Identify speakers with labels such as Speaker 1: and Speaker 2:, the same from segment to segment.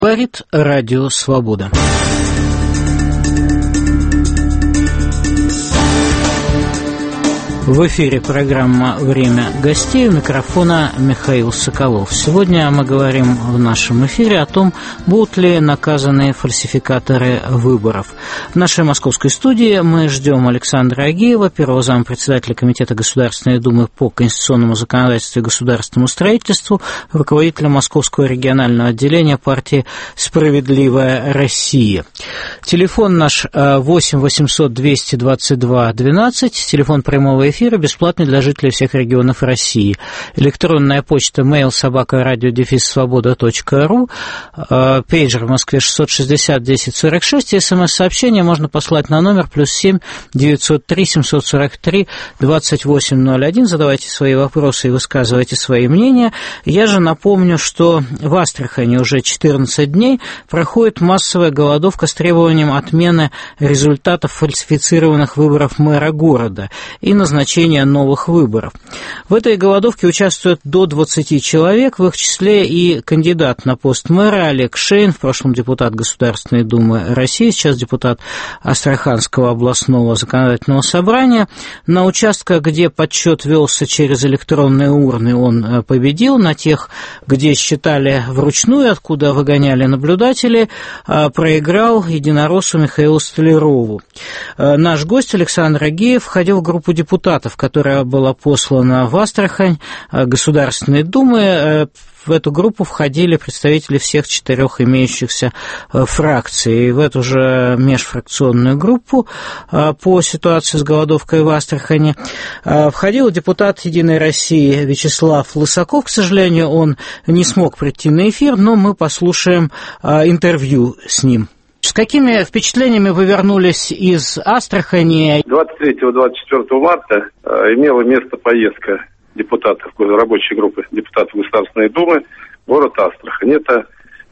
Speaker 1: Говорит Радио Свобода. В эфире программа «Время гостей», у микрофона Михаил Соколов. Сегодня мы говорим в нашем эфире о том, будут ли наказаны фальсификаторы выборов. В нашей московской студии мы ждем Александра Агеева, первого зампредседателя Комитета Государственной Думы по конституционному законодательству и государственному строительству, руководителя Московского регионального отделения партии «Справедливая Россия». Телефон наш 8 800 222 12, телефон прямого эфира, бесплатный для жителей всех регионов России. Электронная почта mail@radio-svoboda.ru, пейджер в Москве 660 10 46, смс-сообщение можно послать на номер +7 903 743 2801. Задавайте свои вопросы и высказывайте свои мнения. Я же напомню, что в Астрахани уже 14 дней проходит массовая голодовка с требованием отмены результатов фальсифицированных выборов мэра города и назначения новых выборов. В этой голодовке участвуют до 20 человек, в их числе и кандидат на пост мэра Олег Шейн, в прошлом депутат Государственной Думы России, сейчас депутат Астраханского областного законодательного собрания. На участках, где подсчет велся через электронные урны, он победил. На тех, где считали вручную, откуда выгоняли наблюдателей, проиграл единороссу Михаилу Столярову. Наш гость Александр Агеев входил в группу депутатов, которая была послана в Астрахань Государственной Думы. В эту группу входили представители всех 4 имеющихся фракций. И в эту же межфракционную группу по ситуации с голодовкой в Астрахани входил депутат «Единой России» Вячеслав Лысаков. К сожалению, он не смог прийти на эфир, но мы послушаем интервью с ним. С какими впечатлениями вы вернулись из Астрахани?
Speaker 2: 23-24 марта имела место поездка депутатов рабочей группы депутатов Государственной Думы в город Астрахань. Эта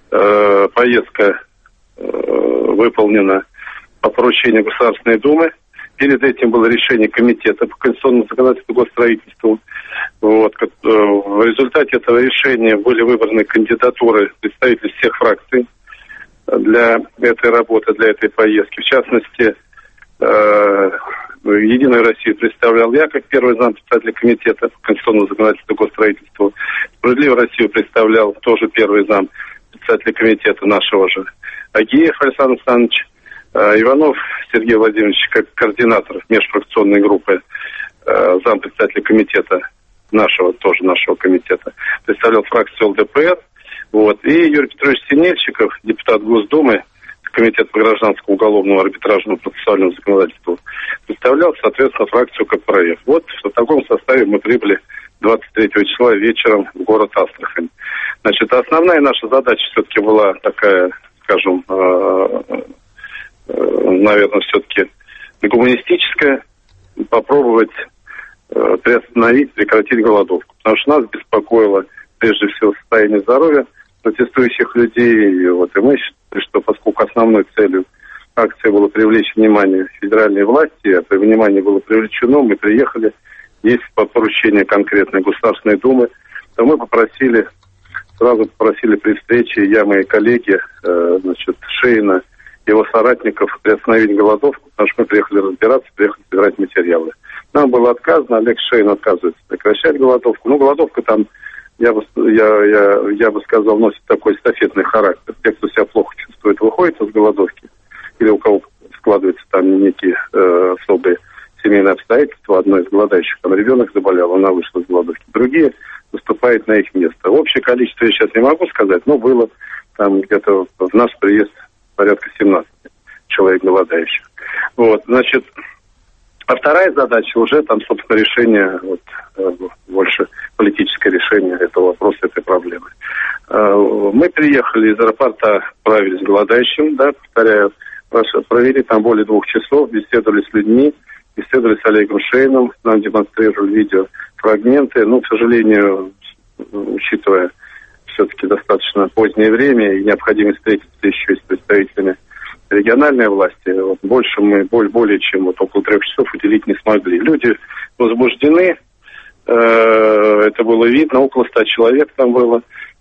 Speaker 2: поездка выполнена по поручению Государственной Думы. Перед этим было решение комитета по конституционному законодательству и госстроительству. В результате этого решения были выбраны кандидатуры представителей всех фракций для этой работы, для этой поездки. В частности, «Единую Россию» представлял я, как первый зампредседателя комитета по конституционному законодательству и госстроительству. «Справедливую Россию» представлял тоже первый зампредседателя комитета нашего же Агеев Александр Александрович. Иванов Сергей Владимирович, как координатор межфракционной группы, зампредседателя комитета нашего комитета, представлял фракцию ЛДПР. И Юрий Петрович Синельщиков, депутат Госдумы, Комитет по гражданскому, уголовному, арбитражному, процессуальному законодательству, представлял, соответственно, фракцию КПРФ. В таком составе мы прибыли 23 числа вечером в город Астрахань. Основная наша задача все-таки была такая, скажем, наверное, все-таки гуманистическая, попробовать приостановить, прекратить голодовку. Потому что нас беспокоило прежде всего состояние здоровья протестующих людей. И мы считали, что поскольку основной целью акции было привлечь внимание федеральной власти, это внимание было привлечено, мы приехали, есть по поручению конкретной Государственной Думы, то мы сразу попросили при встрече, я, мои коллеги, Шейна, его соратников, приостановить голодовку, потому что мы приехали разбираться, приехали собирать материалы. Нам было отказано, Олег Шейн отказывается прекращать голодовку. Голодовка там, я бы сказал, носит такой эстафетный характер. Те, кто себя плохо чувствует, выходят из голодовки, или у кого складываются там некие особые семейные обстоятельства, одно из голодающих, ребенок заболел, она вышла из голодовки. Другие выступают на их место. Общее количество я сейчас не могу сказать, но было там где-то в наш приезд порядка 17 человек голодающих. А вторая задача уже там, собственно, решение, больше политическое решение этого вопроса, этой проблемы. Мы приехали из аэропорта, отправились к голодающим, повторяю, провели там более 2 часов, беседовали с людьми, беседовали с Олегом Шейном, нам демонстрировали видеофрагменты, к сожалению, учитывая все-таки достаточно позднее время и необходимость встретиться еще и с представителями региональной власти, больше мы более чем около 3 часов уделить не смогли. Люди возбуждены, это было видно, около 100 человек там было.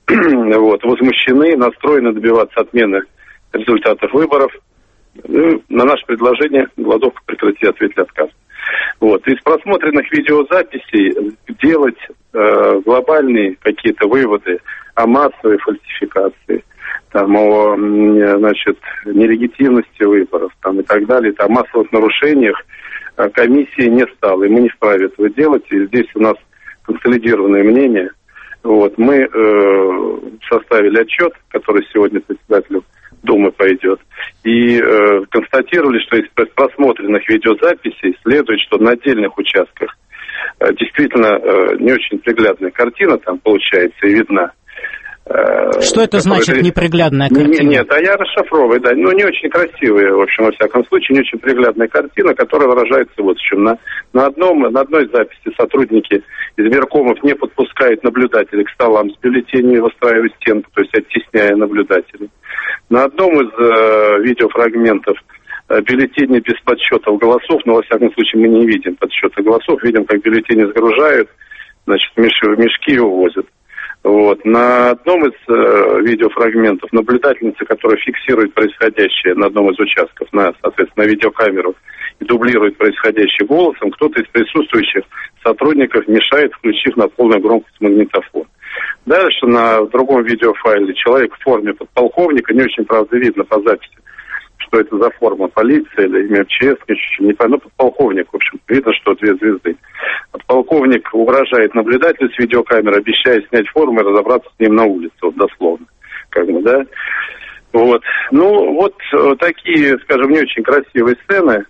Speaker 2: вот, возмущены, настроены добиваться отмены результатов выборов. На наше предложение голодовку прекрати, ответили отказ. Вот. Из просмотренных видеозаписей делать глобальные какие-то выводы о массовой фальсификации, там, о нелегитимности выборов там, и так далее, о массовых нарушениях комиссии не стало, и мы не вправе этого делать, и здесь у нас консолидированное мнение. Вот. Мы составили отчет, который сегодня председателю Думы пойдет, и констатировали, что из просмотренных видеозаписей следует, что на отдельных участках действительно не очень приглядная картина там получается и видна.
Speaker 1: Что это значит неприглядная картина?
Speaker 2: Нет, я расшифровываю, да. Не очень красивая, в общем, во всяком случае, не очень приглядная картина, которая выражается вот в чем. На одной записи сотрудники избиркомов не подпускают наблюдателей к столам с бюллетенями, выстраивая стенку, то есть оттесняя наблюдателей. На одном из видеофрагментов бюллетени без подсчетов голосов, но во всяком случае мы не видим подсчета голосов, видим, как бюллетени сгружают, значит, в мешки и увозят. Вот. На одном из видеофрагментов наблюдательница, которая фиксирует происходящее на одном из участков, соответственно, на видеокамеру и дублирует происходящее голосом, кто-то из присутствующих сотрудников мешает, включив на полную громкость магнитофон. Дальше на другом видеофайле человек в форме подполковника, не очень, правда, видно по записи, что это за форма, полиция или МЧС, не понятно, подполковник, в общем, видно, что 2 звезды. Подполковник угрожает наблюдателю с видеокамеры, обещая снять форму и разобраться с ним на улице, вот дословно, как бы, да. Вот. Ну, вот такие, скажем, не очень красивые сцены,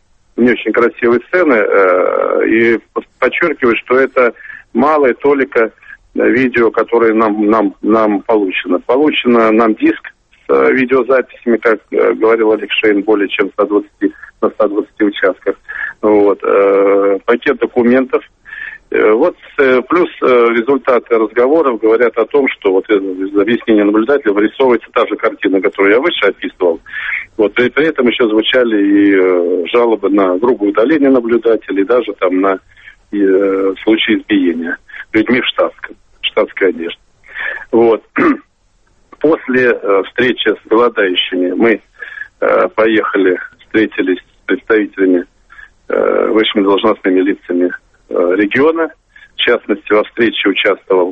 Speaker 2: и подчеркиваю, что это малая толика видео, которое нам получено. Получено нам диск с видеозаписями, как говорил Олег Шейн, более чем на 120 участках. Вот. Пакет документов. Вот плюс результаты разговоров говорят о том, что вот из объяснения наблюдателя вырисовывается та же картина, которую я выше описывал. Вот, и при этом еще звучали и жалобы на грубое удаление наблюдателей, даже там на случаи избиения людьми в штатской одежде. Вот. После встречи с голодающими мы поехали, встретились с представителями, высшими должностными лицами региона. В частности, во встрече участвовал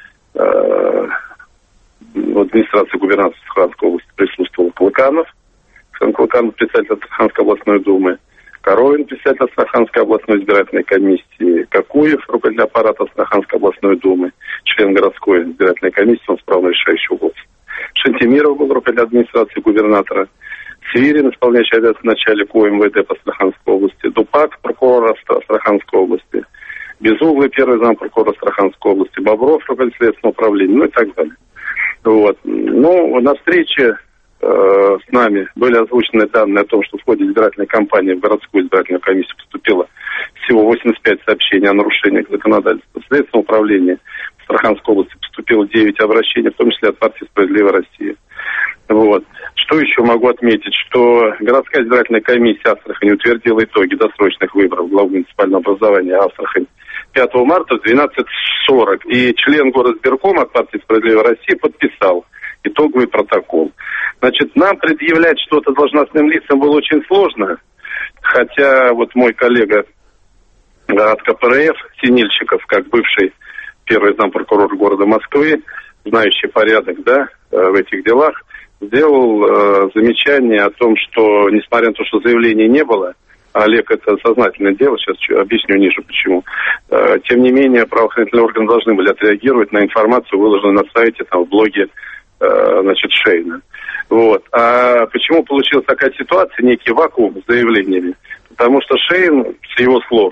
Speaker 2: в администрации губернатора Астраханской области, присутствовал Клыканов, председатель Астраханской областной думы, Коровин, председатель Астраханской областной избирательной комиссии, Какуев, руководитель аппарата Астраханской областной думы, член городской избирательной комиссии, он справно решающий голос. Шантимиров был руководитель администрации губернатора, Свирин, исполняющий обязанности начальника УМВД по Астраханской области, Дупак, прокурор Астраханской области, Безуглый, первый зампрокурора Астраханской области, Бобров, руководитель следственного управления, ну и так далее. Вот. Ну, на встрече с нами были озвучены данные о том, что в ходе избирательной кампании в городскую избирательную комиссию поступило всего 85 сообщений о нарушениях законодательства. В следственном управлении в Астраханской области поступило 9 обращений, в том числе от партии «Справедливая Россия». Вот. Что еще могу отметить, что городская избирательная комиссия Астрахани утвердила итоги досрочных выборов главы муниципального образования Астрахань 5 марта в 12:40. И член горосбиркома от партии «Справедливая Россия» подписал итоговый протокол. Значит, нам предъявлять что-то должностным лицам было очень сложно, хотя вот мой коллега от КПРФ, Синильщиков, как бывший первый зампрокурор города Москвы, знающий порядок, да, в этих делах, сделал замечание о том, что, несмотря на то, что заявления не было, а Олег это сознательно делал, сейчас объясню ниже почему, тем не менее правоохранительные органы должны были отреагировать на информацию, выложенную на сайте, там, в блоге, значит, Шейна. Вот. А почему получилась такая ситуация, некий вакуум с заявлениями? Потому что Шейн, с его слов,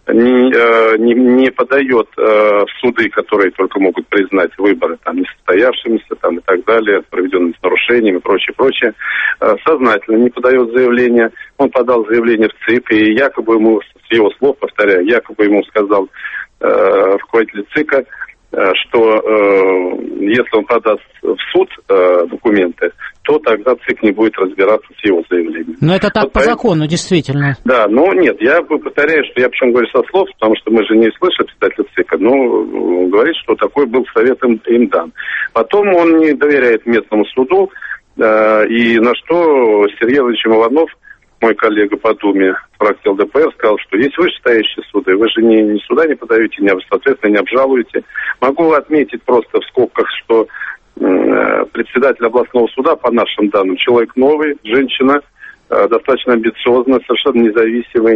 Speaker 2: не подает в суды, которые только могут признать выборы там несостоявшимися там, и так далее, проведенными с нарушениями и прочее, сознательно не подает заявление. Он подал заявление в ЦИК, и якобы ему, с его слов, повторяю, якобы ему сказал руководитель ЦИКа, что если он подаст в суд документы, то тогда ЦИК не будет разбираться с его заявлением.
Speaker 1: Но это так вот по закону, действительно.
Speaker 2: Да, но нет, я повторяю, что я почему говорю со слов, потому что мы же не слышали председателя ЦИКа, но говорит, что такой был совет им дан. Потом он не доверяет местному суду, и на что Сергей Владимирович Иванов, мой коллега по Думе, фракции ЛДПР, сказал, что есть вышестоящие суды, вы же ни суда не подаете, соответственно, не обжалуете. Могу отметить просто в скобках, что председатель областного суда, по нашим данным, человек новый, женщина, достаточно амбициозная, совершенно независимая,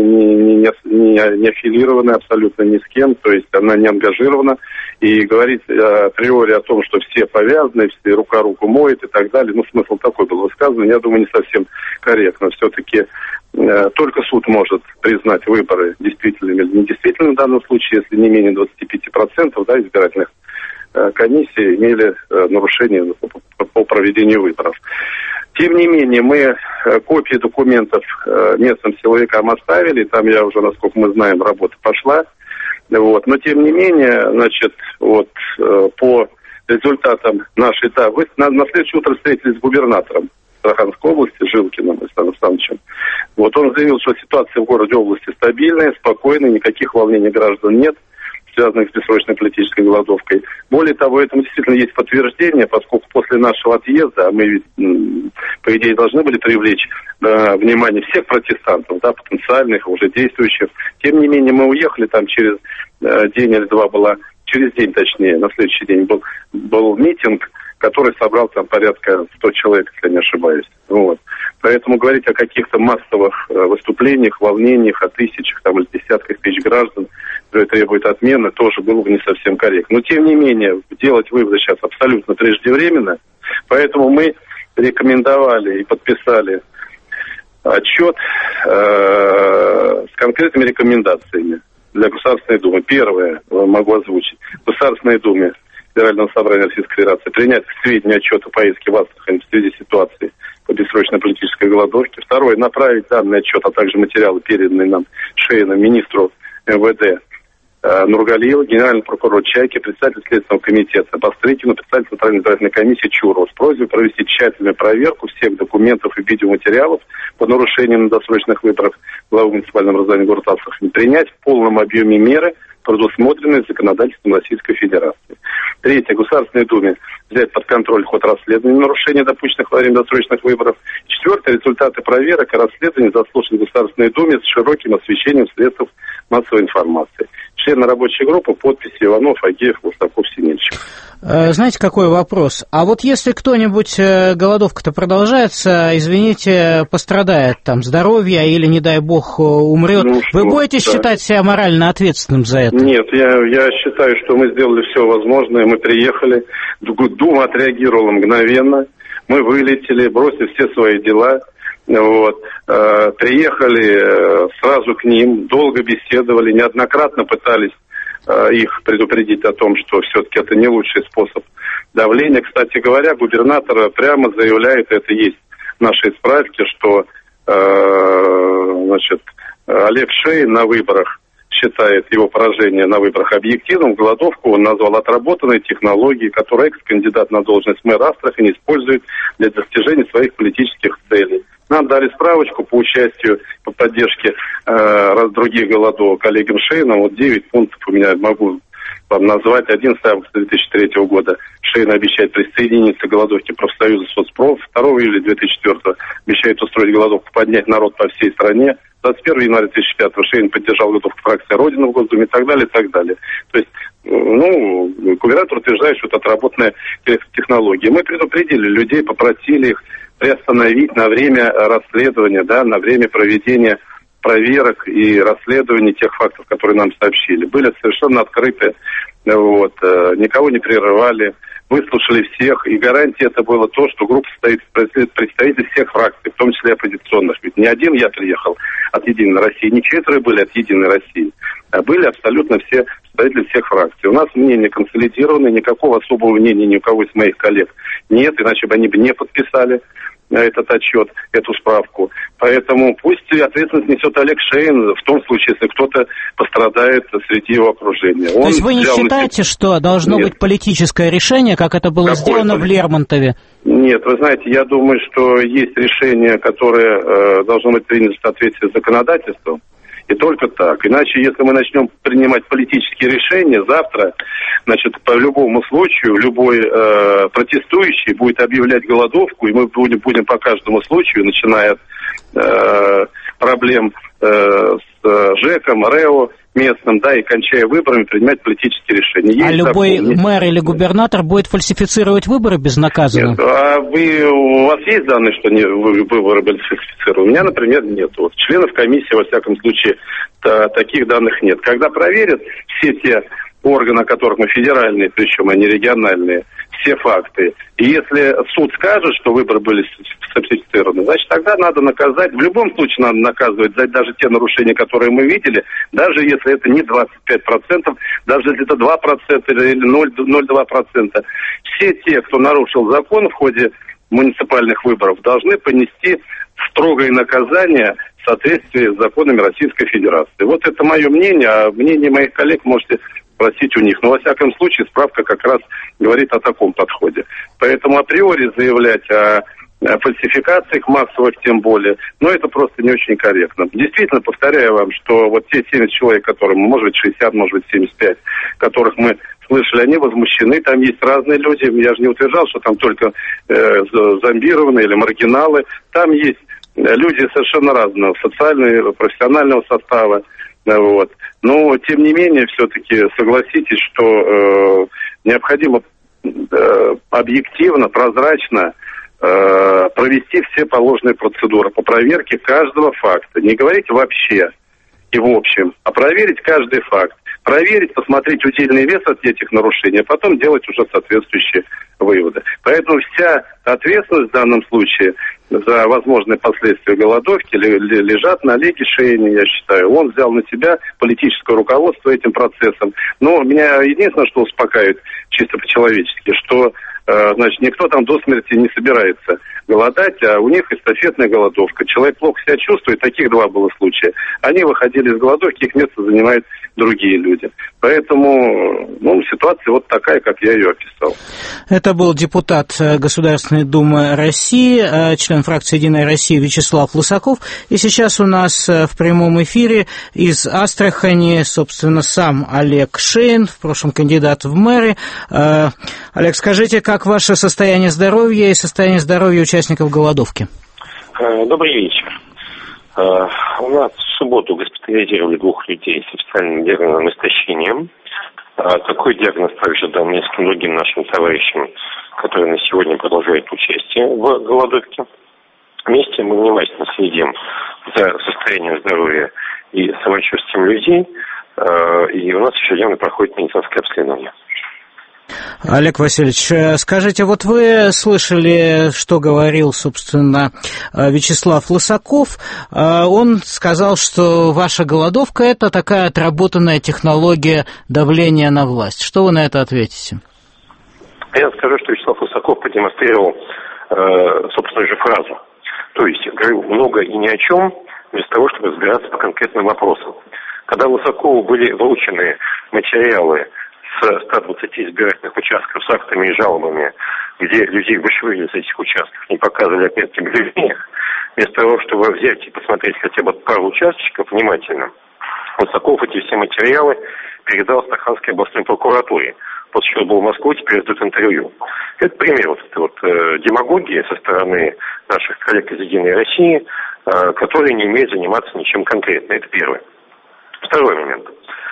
Speaker 2: не аффилированная абсолютно ни с кем, то есть она не ангажирована. И говорить априори о том, что все повязаны, все рука руку моет и так далее, смысл такой был высказан, я думаю, не совсем корректно. Все-таки только суд может признать выборы действительными или недействительными в данном случае, если не менее 25% избирательных комиссий имели нарушения по проведению выборов. Тем не менее, мы копии документов местным силовикам оставили, там я уже, насколько мы знаем, работа пошла. Вот. Но, тем не менее, по результатам нашей... на следующее утро встретились с губернатором Астраханской области, Жилкиным Александром Александровичем. Он заявил, что ситуация в городе области стабильная, спокойная, никаких волнений граждан нет, связанных с бессрочной политической голодовкой. Более того, этому действительно есть подтверждение, поскольку после нашего отъезда, мы, по идее, должны были привлечь внимание всех протестантов, потенциальных, уже действующих. Тем не менее, мы уехали, там через день или два через день, точнее, на следующий день был митинг, который собрал там порядка 100 человек, если я не ошибаюсь. Поэтому говорить о каких-то массовых выступлениях, волнениях, о тысячах или десятках тысяч граждан, которые требуют отмены, тоже было бы не совсем корректно. Но, тем не менее, делать выводы сейчас абсолютно преждевременно, поэтому мы рекомендовали и подписали отчет с конкретными рекомендациями для Государственной Думы. Первое, могу озвучить. Государственной Думе Федерального собрания Российской Федерации принять к сведению отчет о поездке в Астрахань в связи с ситуацией по бессрочной политической голодовке. Второе, направить данный отчет, а также материалы, переданные нам Шейном, министру МВД Нургалиеву, генеральному прокурору Чайке, председателю Следственного комитета Бастрыкину, председателю Центральной избирательной комиссии Чурову с просьбой провести тщательную проверку всех документов и видеоматериалов по нарушениям на досрочных выборах главы муниципального образования города Астрахань, принять в полном объеме меры, предусмотренные законодательством Российской Федерации. Третье. Государственной Думе взять под контроль ход расследования нарушений, допущенных во время досрочных выборов. Четвертое. Результаты проверок и расследований заслушаны в Государственной Думе с широким освещением средств массовой информации. Члены рабочей группы, подписи Иванов, Агеев, Лустаков, Синельчик.
Speaker 1: Знаете, какой вопрос? А вот если кто-нибудь, голодовка-то продолжается, извините, пострадает там здоровье или, не дай бог, умрет, вы будете считать себя морально ответственным за это?
Speaker 2: Нет, я считаю, что мы сделали все возможное, мы приехали, Дума отреагировала мгновенно, мы вылетели, бросили все свои дела, приехали сразу к ним, долго беседовали, неоднократно пытались их предупредить о том, что все-таки это не лучший способ давления. Кстати говоря, губернатор прямо заявляет, это есть в нашей справке, что Олег Шейн на выборах считает его поражение на выборах объективным. Голодовку он назвал отработанной технологией, которую экс-кандидат на должность мэра Астрахани использует для достижения своих политических целей. Нам дали справочку по участию, по поддержке других голодовок Олегом Шейном. 9 пунктов у меня могу вам назвать. 11 августа 2003 года Шейн обещает присоединиться к голодовке профсоюза соцпроф. 2 июля 2004 обещает устроить голодовку, поднять народ по всей стране. 21 января 2005 Шейн поддержал голодовку фракции Родина в Госдуме и так далее, и так далее. То есть, губернатор утверждает, что это отработанная технология. Мы предупредили людей, попросили их приостановить на время расследования, на время проведения проверок и расследований тех фактов, которые нам сообщили. Были совершенно открыты, никого не прерывали, выслушали всех, и гарантией это было то, что группа состоит из представителей всех фракций, в том числе оппозиционных. Ведь не один я приехал от «Единой России», не 4 были от «Единой России», а были абсолютно все представители всех фракций. У нас мнение консолидированное, никакого особого мнения ни у кого из моих коллег нет, иначе бы они бы не подписали этот отчет, эту справку. Поэтому пусть ответственность несет Олег Шейн в том случае, если кто-то пострадает среди его окружения.
Speaker 1: То есть вы не считаете, что должно быть политическое решение, как это было сделано в Лермонтове?
Speaker 2: Нет, вы знаете, я думаю, что есть решение, которое должно быть принято в соответствии с законодательством. И только так. Иначе, если мы начнем принимать политические решения, завтра, значит, по любому случаю, любой протестующий будет объявлять голодовку, и мы будем по каждому случаю, начиная от проблем с ЖЭКом, РЭО местным, да, и кончая выборами, принимать политические решения. Есть
Speaker 1: любой мэр или губернатор будет фальсифицировать выборы безнаказанно?
Speaker 2: Нет. А у вас есть данные, что выборы были фальсифицированы? У меня, например, нет. Вот членов комиссии, во всяком случае, таких данных нет. Когда проверят все те органы, которых мы федеральные, причем они региональные, все факты. И если суд скажет, что выборы были фальсифицированы, значит, тогда надо наказать. В любом случае надо наказывать за даже те нарушения, которые мы видели, даже если это не 25%, даже если это 2% или 0,02%. Все те, кто нарушил закон в ходе муниципальных выборов, должны понести строгое наказание в соответствии с законами Российской Федерации. Вот это мое мнение, а мнение моих коллег можете спросить у них. Но, во всяком случае, справка как раз говорит о таком подходе. Поэтому априори заявлять о фальсификациях массовых тем более, но это просто не очень корректно. Действительно, повторяю вам, что вот те 70 человек, которым, может быть, 60, может быть, 75, которых мы слышали, они возмущены, там есть разные люди, я же не утверждал, что там только зомбированные или маргиналы, там есть люди совершенно разного, социального, профессионального состава, вот. Но, тем не менее, все-таки согласитесь, что необходимо объективно, прозрачно провести все положенные процедуры по проверке каждого факта. Не говорить вообще и в общем, а проверить каждый факт. Проверить, посмотреть удельный вес от этих нарушений, а потом делать уже соответствующие выводы. Поэтому вся ответственность в данном случае за возможные последствия голодовки лежат на Олеге Шейне, я считаю. Он взял на себя политическое руководство этим процессом. Но меня единственное, что успокаивает чисто по-человечески, что значит, никто там до смерти не собирается голодать, а у них эстафетная голодовка. Человек плохо себя чувствует, таких два было случая. Они выходили из голодовки, их место занимают другие люди. Поэтому, ситуация вот такая, как я ее описал.
Speaker 1: Это был депутат Государственной Думы России, член фракции «Единая Россия» Вячеслав Лысаков. И сейчас у нас в прямом эфире из Астрахани, собственно, сам Олег Шейн, в прошлом кандидат в мэры. Олег, скажите, как ваше состояние здоровья и состояние здоровья участников голодовки?
Speaker 3: Добрый вечер. У нас в субботу госпитализировали 2 людей с официальным диагнозом истощения. Такой диагноз также дан нескольким другим нашим товарищам, которые на сегодня продолжают участие в голодовке. Вместе мы внимательно следим за состоянием здоровья и самочувствием людей, и у нас ежедневно проходит медицинское обследование.
Speaker 1: Олег Васильевич, скажите, вот вы слышали, что говорил, собственно, Вячеслав Лысаков. Он сказал, что ваша голодовка – это такая отработанная технология давления на власть. Что вы на это ответите?
Speaker 3: Я скажу, что Вячеслав Лысаков продемонстрировал собственную же фразу. То есть говорил много и ни о чем, вместо того, чтобы разбираться по конкретным вопросам. Когда Лысакову были вручены материалы с 120 избирательных участков с актами и жалобами, где людей вышвырили с этих участков, не показывали отметки в бюллетенях, вместо того, чтобы взять и посмотреть хотя бы пару участочков внимательно, Лысаков эти все материалы передал Астраханской областной прокуратуре, после чего был в Москву, теперь дает интервью. Это пример вот этой демагогии со стороны наших коллег из «Единой России», которые не умеют заниматься ничем конкретно. Это первое. Второй момент.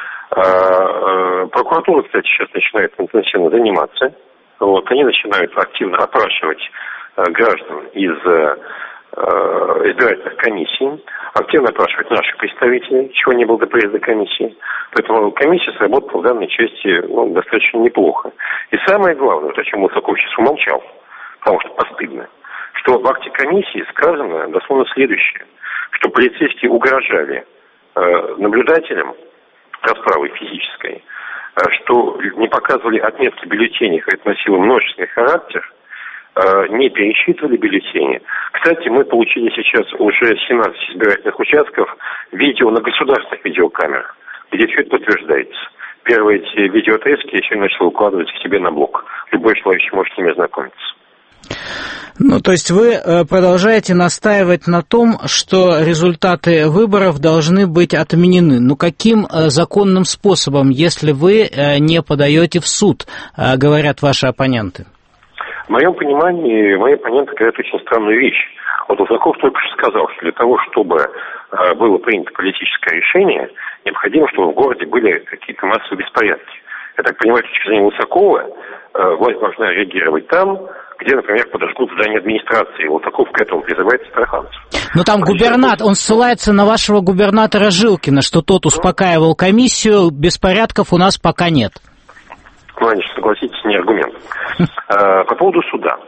Speaker 3: Прокуратура, кстати, сейчас начинает интенсивно заниматься. Они начинают активно опрашивать граждан из избирательных комиссий, активно опрашивать наших представителей, чего не было до приезда комиссии. Поэтому комиссия сработала в данной части достаточно неплохо. И самое главное, о чем Лысаков сейчас умолчал, потому что постыдно, что в акте комиссии сказано дословно следующее, что полицейские угрожали наблюдателям расправы физической, что не показывали отметки в бюллетенях, это носило множественный характер, не пересчитывали бюллетени. Кстати, мы получили сейчас уже 17 избирательных участков видео на государственных видеокамерах, где все это подтверждается. Первые эти видеоотрезки я еще начал укладывать к себе на блог. Любой желающий может с ними ознакомиться.
Speaker 1: Ну, то есть вы продолжаете настаивать на том, что результаты выборов должны быть отменены. Ну, каким законным способом, если вы не подаете в суд, говорят ваши оппоненты?
Speaker 3: В моем понимании, мои оппоненты говорят очень странную вещь. Вот Лысаков только что сказал, что для того, чтобы было принято политическое решение, необходимо, чтобы в городе были какие-то массовые беспорядки. Я так понимаю, с точки зрения Лысакова, власть должна реагировать там, где, например, подожгут здание администрации. Лысаков к этому призывает староханцев.
Speaker 1: Но там губернатор, он ссылается на вашего губернатора Жилкина, что тот успокаивал комиссию, беспорядков у нас пока нет.
Speaker 3: Ну, конечно, согласитесь, не аргумент. По поводу суда.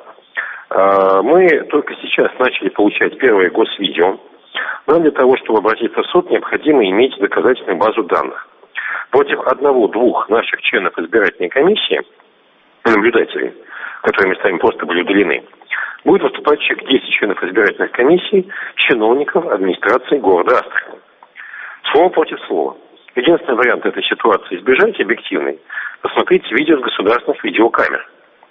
Speaker 3: Мы только сейчас начали получать первое госвидео. Нам для того, чтобы обратиться в суд, необходимо иметь доказательную базу данных. Против одного-двух наших членов избирательной комиссии, наблюдателей, которые местами просто были удалены, будет выступать человек 10 членов избирательных комиссий, чиновников администрации города Астрахани. Слово против слова. Единственный вариант этой ситуации избежать объективной — посмотреть видео с государственных видеокамер.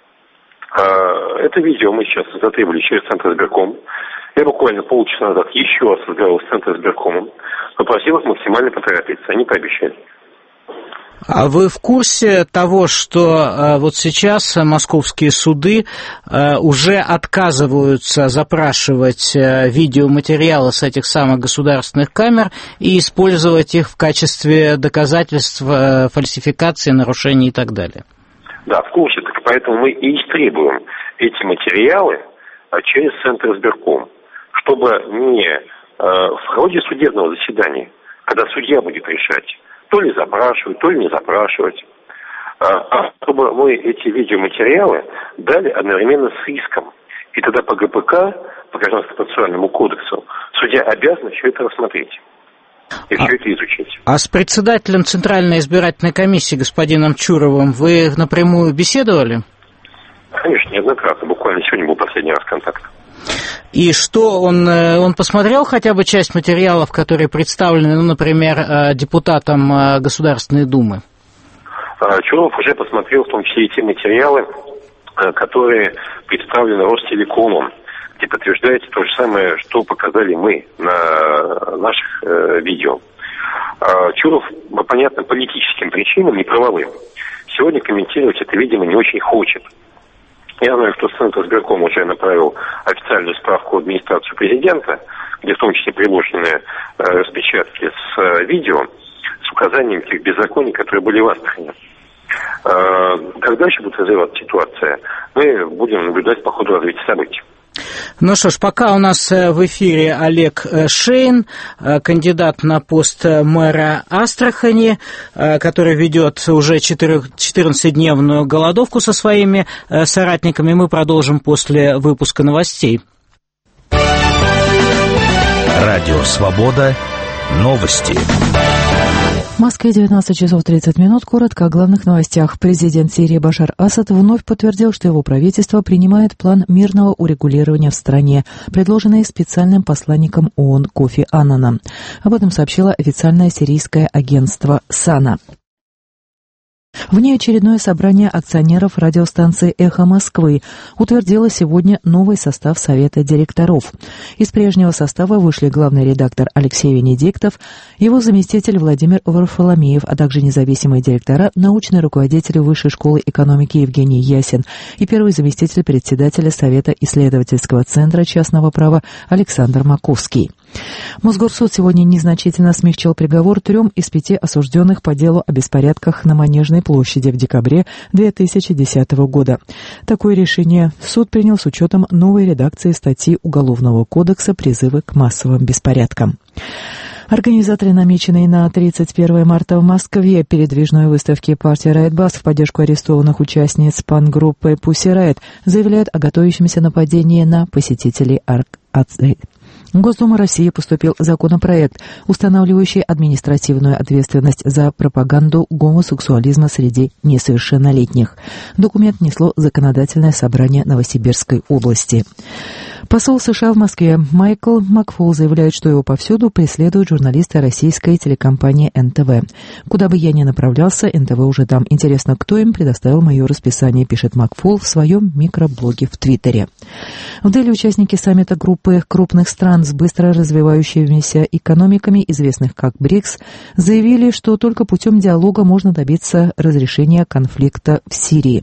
Speaker 3: Это видео мы сейчас затребовали через Центр избирком. Я буквально полчаса назад еще раз разговаривал с Центром избиркомом, попросил их максимально поторопиться. Они пообещали.
Speaker 1: А вы в курсе того, что вот сейчас московские суды уже отказываются запрашивать видеоматериалы с этих самых государственных камер и использовать их в качестве доказательств фальсификации, нарушений и так далее? Да, в курсе. Так поэтому мы и истребуем эти материалы через Центр избирком, чтобы не в ходе судебного заседания, когда судья будет решать, то ли запрашивать, то ли не запрашивать, чтобы мы эти видеоматериалы дали одновременно с иском. И тогда по ГПК, по Гражданскому процессуальному кодексу, судья обязан все это рассмотреть и все это изучить. А с председателем Центральной избирательной комиссии, господином Чуровым, вы напрямую беседовали? Конечно, неоднократно. Буквально сегодня был последний раз контакт. И что, он посмотрел хотя бы часть материалов, которые представлены, ну, например, депутатам Государственной Думы? Чуров уже посмотрел в том числе и те материалы, которые представлены Ростелекомом, где подтверждается то же самое, что показали мы на наших видео. Чуров, по понятным политическим причинам, не правовым, сегодня комментировать это, видимо, не очень хочет. Я знаю, что Центр избирком уже направил официальную справку в администрацию президента, где в том числе приложены распечатки с видео, с указанием тех беззаконий, которые были в Астрахани. Как дальше будет развиваться ситуация, мы будем наблюдать по ходу развития событий. Ну что ж, пока у нас в эфире Олег Шейн, кандидат на пост мэра Астрахани, который ведет уже 14-дневную голодовку со своими соратниками. Мы продолжим после выпуска новостей.
Speaker 4: Радио «Свобода». Новости.
Speaker 5: В Москве 19 часов 30 минут. Коротко о главных новостях. Президент Сирии Башар Асад вновь подтвердил, что его правительство принимает план мирного урегулирования в стране, предложенный специальным посланником ООН Кофи Аннаном. Об этом сообщило официальное сирийское агентство САНА. Внеочередное собрание акционеров радиостанции «Эхо Москвы» утвердило сегодня новый состав Совета директоров. Из прежнего состава вышли главный редактор Алексей Венедиктов, его заместитель Владимир Варфоломеев, а также независимые директора, научный руководитель Высшей школы экономики Евгений Ясин и первый заместитель председателя Совета исследовательского центра частного права Александр Маковский. Мосгорсуд сегодня незначительно смягчил приговор 3 из 5 осужденных по делу о беспорядках на Манежной площади в декабре 2010 года. Такое решение суд принял с учетом новой редакции статьи Уголовного кодекса «Призывы к массовым беспорядкам». Организаторы намеченной на 31 марта в Москве передвижной выставки партии Riot Bus в поддержку арестованных участниц панк-группы Pussy Riot заявляют о готовящемся нападении на посетителей В Госдуму России поступил законопроект, устанавливающий административную ответственность за пропаганду гомосексуализма среди несовершеннолетних. Документ внесло Законодательное собрание Новосибирской области. Посол США в Москве Майкл Макфол заявляет, что его повсюду преследуют журналисты российской телекомпании НТВ. Куда бы я ни направлялся, НТВ уже там. Интересно, кто им предоставил мое расписание, пишет Макфол в своем микроблоге в Твиттере. В Дели участники саммита группы крупных стран с быстро развивающимися экономиками, известных как БРИКС, заявили, что только путем диалога можно добиться разрешения конфликта в Сирии.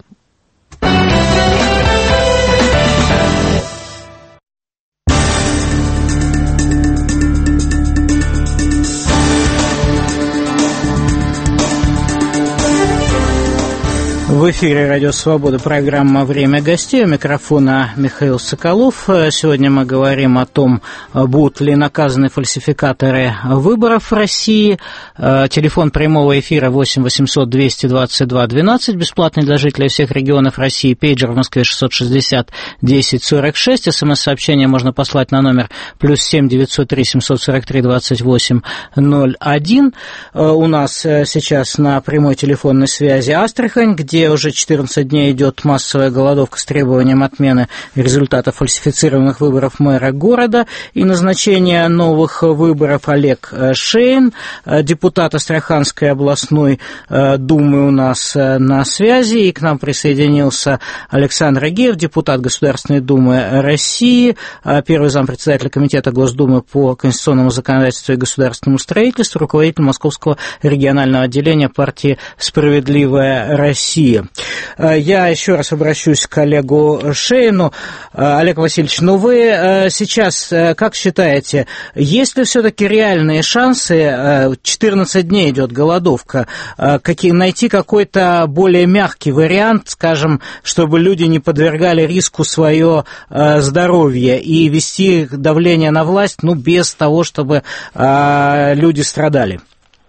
Speaker 1: В эфире «Радио Свобода», программа «Время гостей». У микрофона Михаил Соколов. Сегодня мы говорим о том, будут ли наказаны фальсификаторы выборов в России. Телефон прямого эфира 8 800 222 12, бесплатный для жителей всех регионов России. Пейджер в Москве 660 10 46. СМС-сообщение можно послать на номер +7 903 743 28 01. У нас сейчас на прямой телефонной связи Астрахань, где уже 14 дней идет массовая голодовка с требованием отмены результатов фальсифицированных выборов мэра города и назначения новых выборов. Олег Шейн, депутат Астраханской областной думы, у нас на связи, и к нам присоединился Александр Агеев, депутат Государственной Думы России, первый зампредседателя Комитета Госдумы по конституционному законодательству и государственному строительству, руководитель Московского регионального отделения партии «Справедливая Россия». Я еще раз обращусь к Олегу Шейну. Олег Васильевич, вы сейчас как считаете, есть ли все-таки реальные шансы, 14 дней идет голодовка, найти какой-то более мягкий вариант, скажем, чтобы люди не подвергали риску свое здоровье и вести давление на власть, без того, чтобы люди страдали?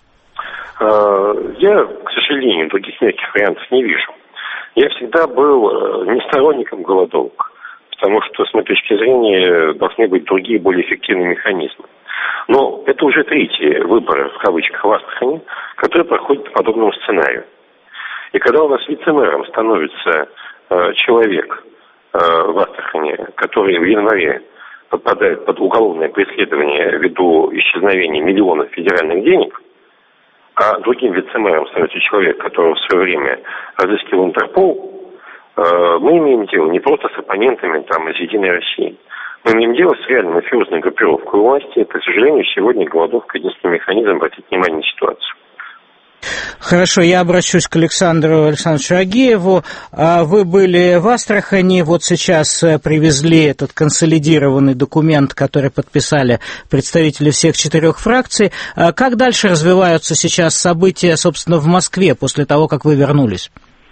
Speaker 3: Я, к сожалению, других мягких вариантов не вижу. Я всегда был не сторонником голодовок, потому что, с моей точки зрения, должны быть другие, более эффективные механизмы. Но это уже третьи выборы, в кавычках, в Астрахани, которые проходят по подобному сценарию. И когда у нас вице-мэром становится человек в Астрахани, который в январе попадает под уголовное преследование ввиду исчезновения миллионов федеральных денег, а другим вице-мэром становится человек, которого в свое время разыскивал Интерпол, мы имеем дело не просто с оппонентами из «Единой России». Мы имеем дело с реальной мафиозной группировкой власти. К сожалению, сегодня голодовка — единственный механизм обратить внимание на ситуацию.
Speaker 1: Хорошо, я обращусь к Александру Александровичу Агееву. Вы были в Астрахани, сейчас привезли этот консолидированный документ, который подписали представители всех 4 фракций. Как дальше развиваются сейчас события, собственно, в Москве после того, как вы вернулись?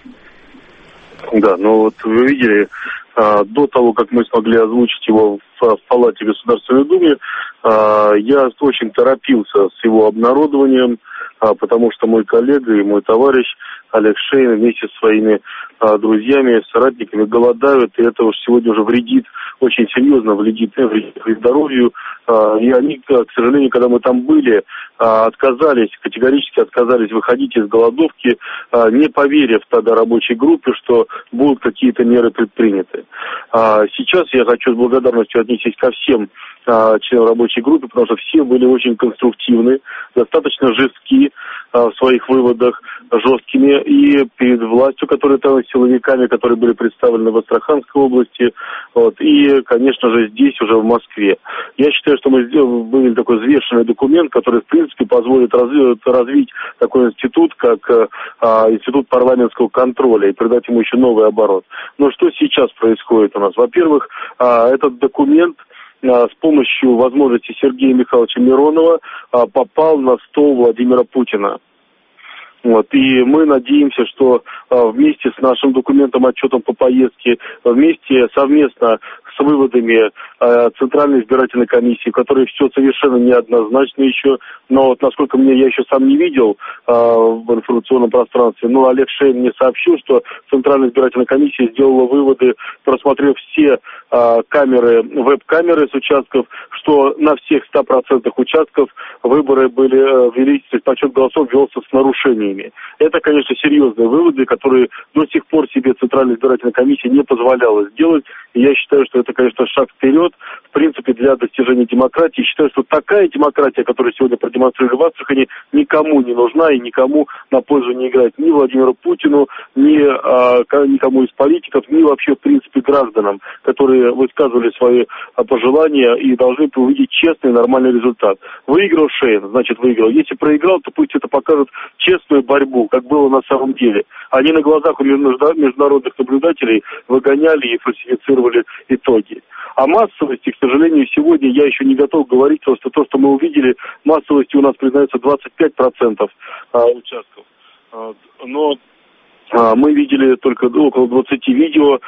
Speaker 2: Да, вы видели, до того, как мы смогли озвучить его в Палате Государственной Думы, я очень торопился с его обнародованием, потому что мой коллега и мой товарищ Олег Шейн вместе со своими друзьями, соратниками голодают, и это сегодня уже очень серьезно вредит их здоровью. И они, к сожалению, когда мы там были, категорически отказались выходить из голодовки, не поверив тогда рабочей группе, что будут какие-то меры предприняты. Сейчас я хочу с благодарностью отнестись ко всем членам рабочей группы, потому что все были очень конструктивны, достаточно жестки в своих выводах, жесткими и перед властью, которые там, силовиками, которые были представлены в Астраханской области, и, конечно же, здесь уже в Москве. Я считаю, что мы вывели такой взвешенный документ, который, в принципе, позволит развить такой институт, как институт парламентского контроля, и придать ему еще новый оборот. Но что сейчас происходит у нас? Во-первых, этот документ с помощью возможности Сергея Михайловича Миронова попал на стол Владимира Путина. Вот, и мы надеемся, что вместе с нашим документом, отчетом по поездке, вместе совместно с выводами Центральной избирательной комиссии, которые все совершенно неоднозначно еще, но вот насколько я еще сам не видел в информационном пространстве, но Олег Шейн мне сообщил, что Центральная избирательная комиссия сделала выводы, просмотрев все камеры, веб-камеры с участков, что на всех 100% участков выборы велись, то есть подсчет голосов велся с нарушениями. Это, конечно, серьезные выводы, которые до сих пор себе Центральная избирательная комиссия не позволяла сделать. И я считаю, что это, конечно, шаг вперед, в принципе, для достижения демократии. Считаю, что такая демократия, которую сегодня продемонстрировали в Астрахани, никому не нужна и никому на пользу не играет. Ни Владимиру Путину, ни никому из политиков, ни вообще, в принципе, гражданам, которые высказывали свои пожелания и должны увидеть честный и нормальный результат. Выиграл Шейн, значит, выиграл. Если проиграл, то пусть это покажет честную борьбу, как было на самом деле. Они на глазах у международных наблюдателей выгоняли и фальсифицировали итоги. О массовости, к сожалению, сегодня я еще не готов говорить, потому что то, что мы увидели, массовости у нас признается 25% участков. Но мы видели только около 20 видео,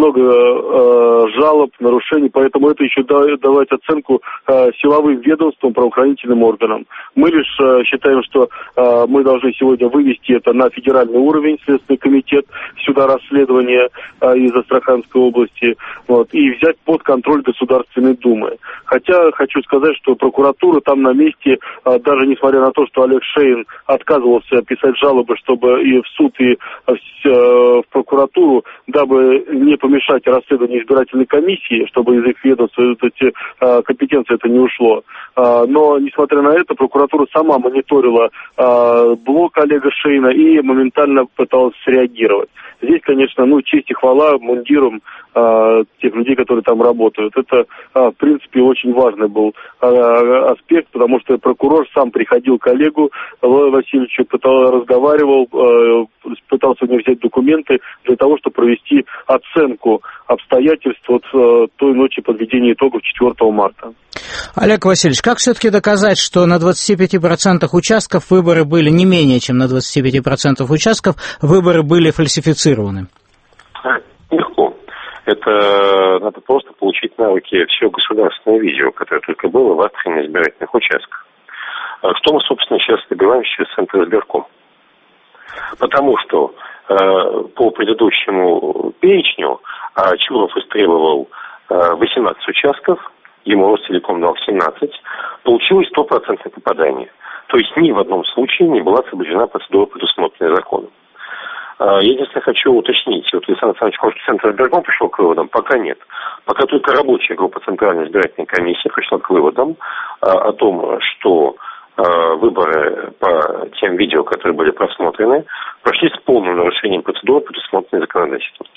Speaker 2: много жалоб, нарушений, поэтому это еще давать оценку силовым ведомствам, правоохранительным органам. Мы лишь считаем, что мы должны сегодня вывести это на федеральный уровень, Следственный комитет, сюда расследование из Астраханской области, вот, и взять под контроль Государственной Думы. Хотя хочу сказать, что прокуратура там на месте, даже несмотря на то, что Олег Шейн отказывался писать жалобы, чтобы и в суд, и в прокуратуру, дабы не помешать расследованию избирательной комиссии, чтобы из их ведомства компетенции это не ушло. Но, несмотря на это, прокуратура сама мониторила блок Олега Шейна и моментально пыталась среагировать. Здесь, конечно, честь и хвала мундирам тех людей, которые там работают. Это, в принципе, очень важный был аспект, потому что прокурор сам приходил к Олегу Васильевичу, разговаривал, пытался у него взять документы для того, чтобы провести оценку обстоятельств той ночи подведения итогов 4 марта.
Speaker 1: Олег Васильевич, как все-таки доказать, что на 25% участков выборы были не менее, чем на 25% участков выборы были фальсифицированы?
Speaker 3: Легко. Это надо просто получить навыки всего государственного видео, которое только было в Астрахани на избирательных участках. Что мы, собственно, сейчас добиваемся через Центр избирком? Потому что по предыдущему перечню Чуров истребовал 18 участков, ему Ростелеком дал 17, получилось 100% попадание. То есть ни в одном случае не была соблюдена процедура, предусмотренная законом. Я единственное хочу уточнить. Вот Александр Александрович, может, Центр избирком пришел к выводам? Пока нет. Пока только рабочая группа Центральной избирательной комиссии пришла к выводам о том, что выборы по тем видео, которые были просмотрены, прошли с полным нарушением процедуры, предусмотренной законодательством.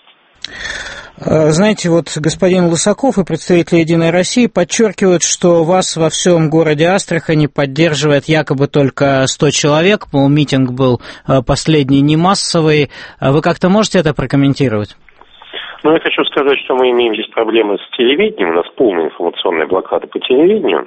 Speaker 1: Знаете, вот господин Лысаков и представители «Единой России» подчеркивают, что вас во всем городе Астрахани поддерживает якобы только 100 человек, мол, митинг был последний не массовый. Вы как-то можете это прокомментировать?
Speaker 3: Ну, я хочу сказать, что мы имеем здесь проблемы с телевидением, у нас полная информационная блокада по телевидению.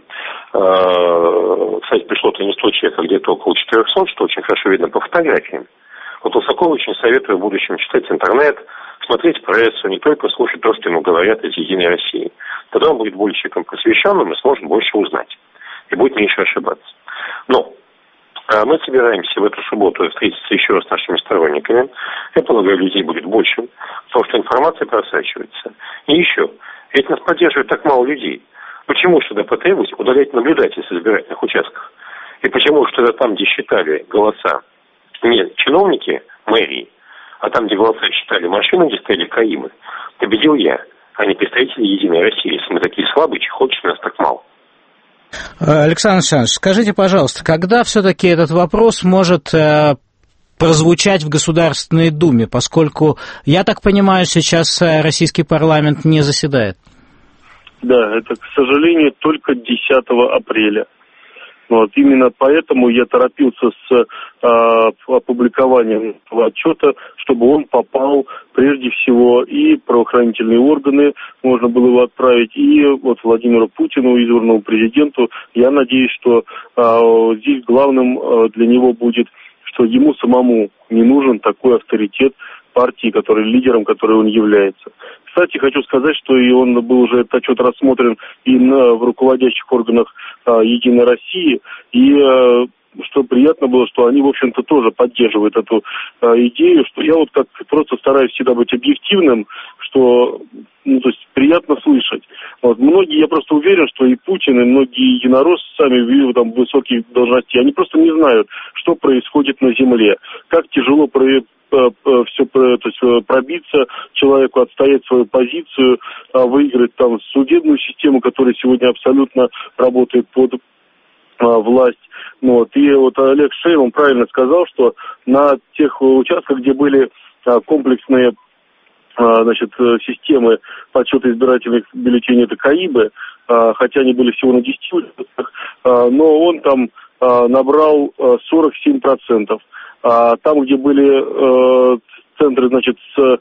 Speaker 3: Кстати, пришло-то не 100 человек, а где-то около 400, что очень хорошо видно по фотографиям. Вот Лысакову очень советую в будущем читать интернет, смотреть прессу, не только слушать то, что ему говорят из «Единой России». Тогда он будет более человеком просвещенным и сможет больше узнать. И будет меньше ошибаться. Но мы собираемся в эту субботу встретиться еще раз с нашими сторонниками. Я полагаю, людей будет больше, потому что информация просачивается. И еще, ведь нас поддерживает так мало людей. Почему же тогда потребовалось удалять наблюдателей с избирательных участков? И почему же тогда там, где считали голоса не чиновники мэрии, а там, где голоса считали машины, где стояли КАИМы, победил я, а не представители «Единой России». Если мы такие слабые, чехоточные, нас так мало.
Speaker 1: Александр Александрович, скажите, пожалуйста, когда все-таки этот вопрос может прозвучать в Государственной Думе, поскольку, я так понимаю, сейчас российский парламент не заседает?
Speaker 2: Да, это, к сожалению, только 10 апреля. Вот, именно поэтому я торопился с опубликованием этого отчета, чтобы он попал прежде всего и правоохранительные органы, можно было его отправить, и вот Владимиру Путину, избранному президенту. Я надеюсь, что здесь главным для него будет, что ему самому не нужен такой авторитет партии, лидером которой он является. Кстати, хочу сказать, что и он был уже этот отчет рассмотрен и в руководящих органах «Единой России», и что приятно было, что они, в общем-то, тоже поддерживают эту идею, что я вот как просто стараюсь всегда быть объективным, что, то есть приятно слышать. Вот. Многие, я просто уверен, что и Путин, и многие единороссы сами там высоких должностей, они просто не знают, что происходит на земле, как тяжело все, то есть пробиться человеку, отстоять свою позицию, выиграть там судебную систему, которая сегодня абсолютно работает под власть. Вот. И вот Олег Шейн, он правильно сказал, что на тех участках, где были комплексные системы подсчета избирательных бюллетеней, это КАИБы, хотя они были всего на 10 участках, но он там набрал 47%. Там, где были центры, с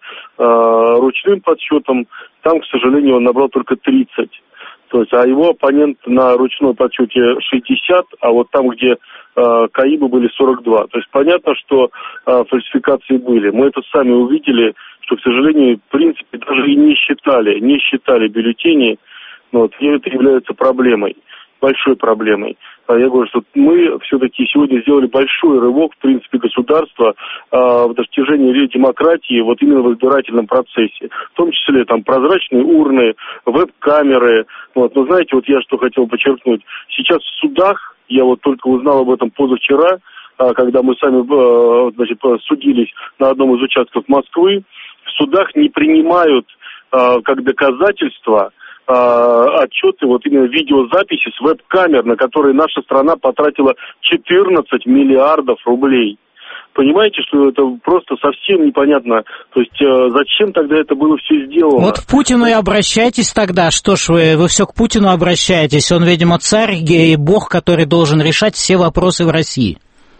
Speaker 2: ручным подсчетом, там, к сожалению, он набрал только 30%. То есть, а его оппонент на ручной подсчете 60%, а вот там, где КАИБы были 42%. То есть понятно, что фальсификации были. Мы это сами увидели, что, к сожалению, в принципе, даже и не считали бюллетени. И это является проблемой, большой проблемой. Я говорю, что мы все-таки сегодня сделали большой рывок, в принципе, государства в достижении демократии вот именно в избирательном процессе. В том числе там прозрачные урны, веб-камеры. Но знаете, я что хотел подчеркнуть. Сейчас в судах, я вот только узнал об этом позавчера, когда мы сами судились на одном из участков Москвы, в судах не принимают как доказательство отчеты, вот именно видеозаписи с веб-камер, на которые наша страна потратила 14 миллиардов рублей. Понимаете, что это просто совсем непонятно. То есть зачем тогда это было все сделано?
Speaker 1: Вот к Путину и обращайтесь тогда. Что ж вы все к Путину обращаетесь. Он, видимо, царь и бог, который должен решать все вопросы в России.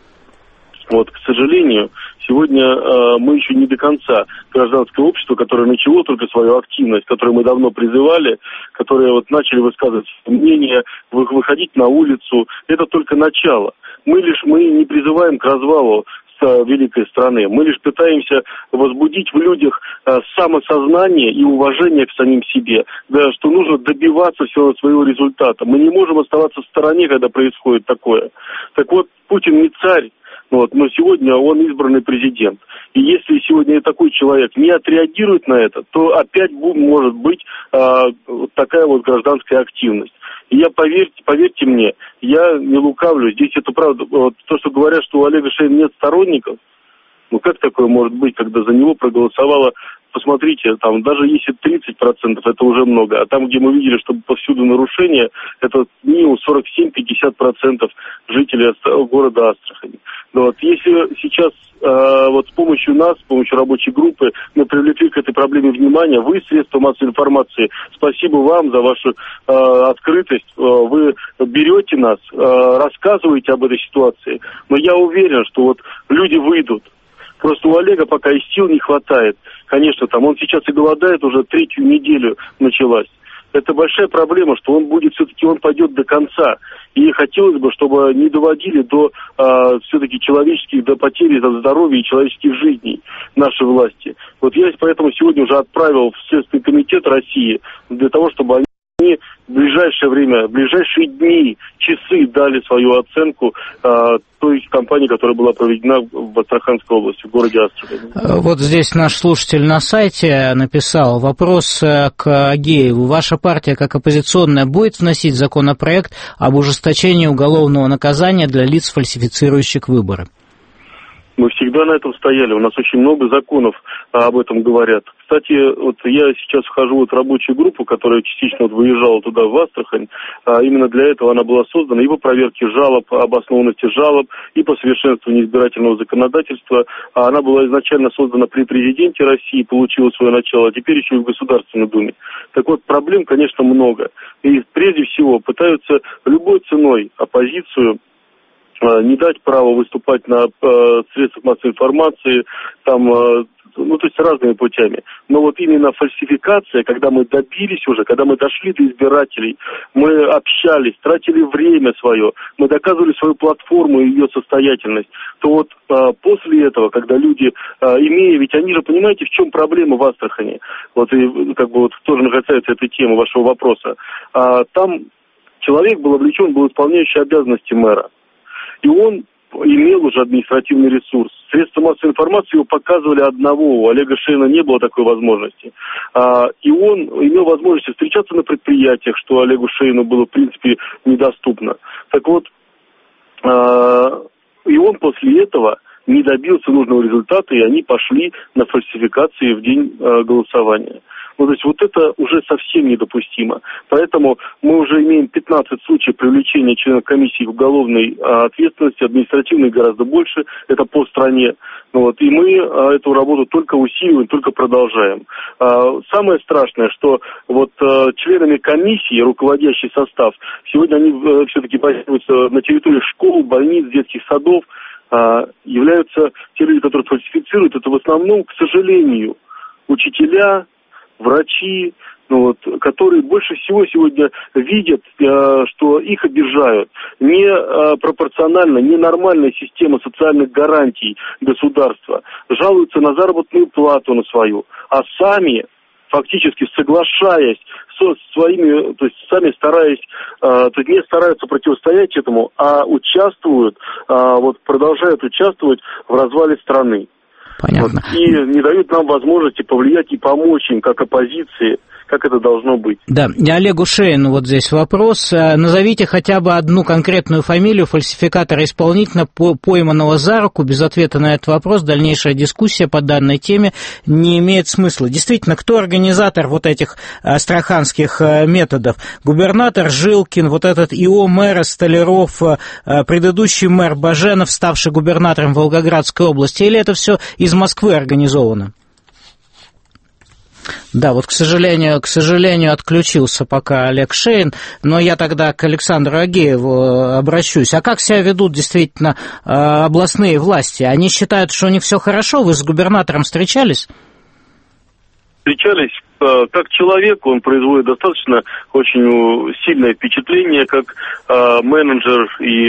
Speaker 2: Вот, к сожалению, сегодня мы еще не до конца гражданское общество, которое начало только свою активность, которое мы давно призывали, которое начали высказывать мнение, выходить на улицу. Это только начало. Мы не призываем к развалу великой страны. Мы лишь пытаемся возбудить в людях самосознание и уважение к самим себе, да, что нужно добиваться всего своего результата. Мы не можем оставаться в стороне, когда происходит такое. Так вот, Путин не царь, но сегодня он избранный президент. И если сегодня такой человек не отреагирует на это, то опять может быть такая гражданская активность. И поверьте мне, я не лукавлю, здесь это правда. То, что говорят, что у Олега Шейна нет сторонников, как такое может быть, когда за него проголосовало, посмотрите, там даже если 30%, это уже много, а там, где мы видели, что повсюду нарушения, это минимум 47-50% жителей города Астрахани. Если сейчас с помощью нас, с помощью рабочей группы мы привлекли к этой проблеме внимание, вы, средства массовой информации, спасибо вам за вашу открытость, вы берете нас, рассказываете об этой ситуации, но я уверен, что люди выйдут. Просто у Олега пока и сил не хватает. Конечно, он сейчас и голодает, уже 3-ю неделю началась. Это большая проблема, что он пойдет до конца. И хотелось бы, чтобы не доводили до все-таки до потери здоровья и человеческих жизней нашей власти. Я поэтому сегодня уже отправил в Следственный комитет России для того, чтобы они в ближайшее время, в ближайшие дни, часы дали свою оценку той кампании, которая была проведена в Астраханской области, в городе Астрахань.
Speaker 1: Вот здесь наш слушатель на сайте написал вопрос к Агееву. Ваша партия, как оппозиционная, будет вносить законопроект об ужесточении уголовного наказания для лиц, фальсифицирующих выборы?
Speaker 2: Мы всегда на этом стояли. У нас очень много законов об этом говорят. Кстати, я сейчас вхожу в рабочую группу, которая частично выезжала туда, в Астрахань. Именно для этого она была создана и по проверке жалоб, обоснованности жалоб, и по совершенствованию избирательного законодательства. Она была изначально создана при президенте России, получила свое начало, а теперь еще и в Государственной Думе. Так вот, проблем, конечно, много. И прежде всего пытаются любой ценой оппозицию не дать права выступать на средствах массовой информации,
Speaker 6: то есть разными путями. Но вот именно фальсификация, когда мы добились уже, когда мы дошли до избирателей, мы общались, тратили время свое, мы доказывали свою платформу и ее состоятельность, то вот после этого, когда люди, имея, ведь они же, понимаете, в чем проблема в Астрахани, вот и как бы вот тоже касается этой темы вашего вопроса, там человек был облечен, был исполняющий обязанности мэра, и он имел уже административный ресурс. Средства массовой информации его показывали одного, у Олега Шейна не было такой возможности. И он имел возможность встречаться на предприятиях, что Олегу Шейну было, в принципе, недоступно. Так вот, и он после этого не добился нужного результата, и они пошли на фальсификации в день голосования. Ну, то есть вот это уже совсем недопустимо. Поэтому мы уже имеем 15 случаев привлечения членов комиссии к уголовной ответственности, административной гораздо больше, это по стране. Вот, и мы эту работу только усиливаем, только продолжаем. Самое страшное, что вот членами комиссии, руководящий состав, сегодня они все-таки базируются на территории школ, больниц, детских садов, являются те люди, которые фальсифицируют. Это в основном, к сожалению, учителя, врачи, которые больше всего сегодня видят, что их обижают. Не пропорционально, ненормальная система социальных гарантий государства. Жалуются на заработную плату на свою, а сами, фактически соглашаясь со своими, то есть сами стараясь, то есть не стараются противостоять этому, а участвуют, продолжают участвовать в развале страны.
Speaker 1: Понятно.
Speaker 6: И не дают нам возможности повлиять и помочь им, как оппозиции, как это должно быть.
Speaker 1: Да, и Олегу Шейну вот здесь вопрос. Назовите хотя бы одну конкретную фамилию фальсификатора-исполнителя, пойманного за руку. Без ответа на этот вопрос дальнейшая дискуссия по данной теме не имеет смысла. Действительно, кто организатор вот этих астраханских методов? Губернатор Жилкин, вот этот ИО мэра Столяров, предыдущий мэр Баженов, ставший губернатором Волгоградской области, или это все из Москвы организовано? Да, вот, к сожалению, отключился пока Олег Шейн, но я тогда к Александру Агееву обращусь. А как себя ведут действительно областные власти? Они считают, что у них все хорошо? Вы с губернатором встречались?
Speaker 6: Встречались. Как человек он производит достаточно очень сильное впечатление, как менеджер,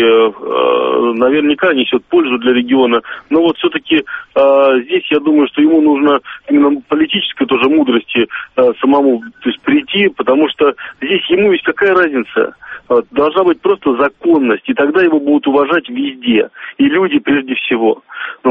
Speaker 6: и наверняка несет пользу для региона. Но вот все-таки здесь я думаю, что ему нужно именно политической тоже мудрости самому, то есть прийти, потому что здесь ему ведь какая разница? Должна быть просто законность, и тогда его будут уважать везде, и люди прежде всего.